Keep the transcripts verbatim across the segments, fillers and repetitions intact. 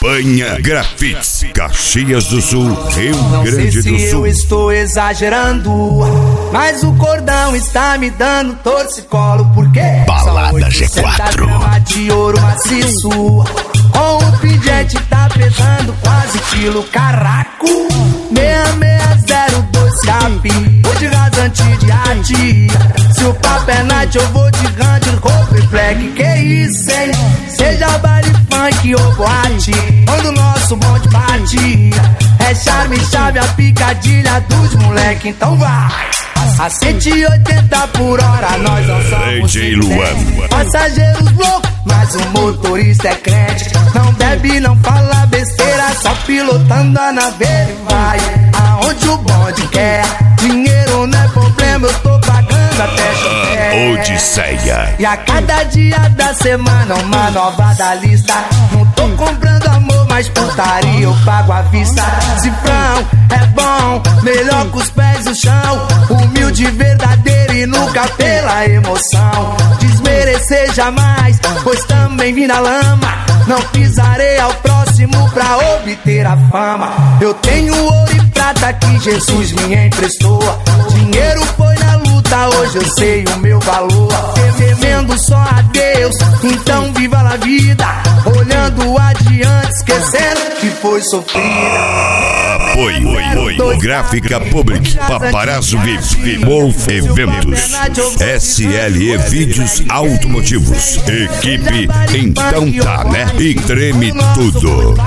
Campanha Grafites, Caxias do Sul, Rio Não Grande sei se do Sul. eu estou exagerando, mas o cordão está me dando torcicolo, porque Balada G quatro de ouro maciço, com o pingente tá pesando quase quilo carraco. seis seis zero dois cap, vou de rasante de arte. Se o papo é night eu vou de Ranger, roupa e black. Que isso, hein? Seja baile funk ou boate, quando o nosso bonde bate, é charme, chave, a picadilha dos moleque. Então vai a cento e oitenta por hora, nós não somos D J Luan. passageiros loucos, mas o motorista é crente. Não bebe, não fala besteira, só pilotando a nave e vai aonde o bonde quer. Dinheiro não é problema, eu tô pagando até chover. Odisseia. E a cada dia da semana uma nova da lista. Não tô comprando amor, mas putaria eu pago à vista. Cifrão é bom, melhor que os pés no chão. Humilde, verdadeiro e nunca pela emoção. Desmerecer jamais, pois também vim na lama. Não pisarei ao próximo pra obter a fama. Eu tenho ouro e prata que Jesus me emprestou. Dinheiro foi na luta, hoje eu sei o meu valor. Temendo só a Deus, então viva a vida. Olhando adiante, esquecendo que foi sofrida. Apoio, Gráfica Public, Paparazzo V I P, Wolf Eventos, S L E Vídeos Automotivos, Equipe Então Tá, né? E treme tudo.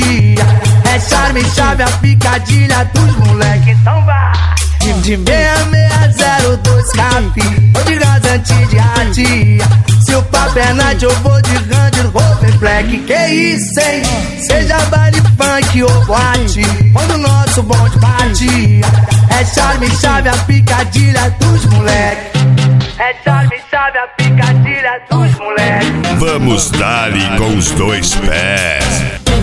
É charme, chave, a picadilha dos moleque. Então vai de seis seis zero dois cap, vou de rasante de arte. Se o papo é night eu vou de Ranger, roupa e black. Que isso, hein? Seja baile funk ou boate, quando o nosso bonde bate, é charme, chave, a picadilha dos moleque. É charme, chave, a picadilha dos moleque. Vamos dar-lhe com os dois pés.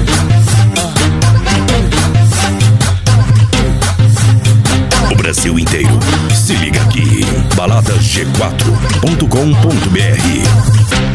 O Brasil inteiro, se liga aqui, balada g quatro ponto com ponto b r.